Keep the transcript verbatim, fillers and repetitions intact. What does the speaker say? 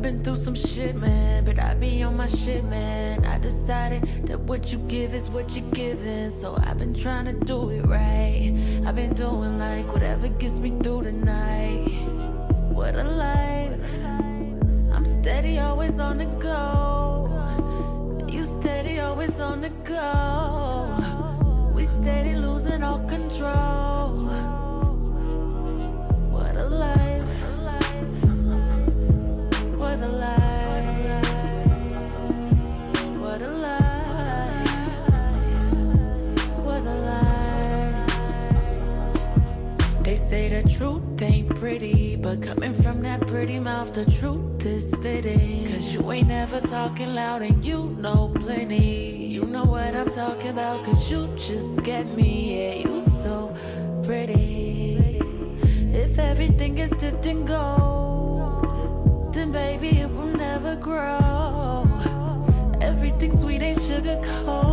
been through some shit, man, but I be on my shit, man. I decided that what you give is what you're giving, so I've been trying to do it right. I've been doing like whatever gets me through the night. What a life. I'm steady, always on the go. You steady, always on the go. We steady losing all control. What a life. What a life. What a life. What a life. They say the truth ain't pretty, but coming from that pretty mouth, the truth is fitting. Cause you ain't never talking loud and you know plenty. You know what I'm talking about, cause you just get me. Yeah, you so pretty. If everything is dipped in gold, then baby it will never grow. Everything sweet ain't sugar cold.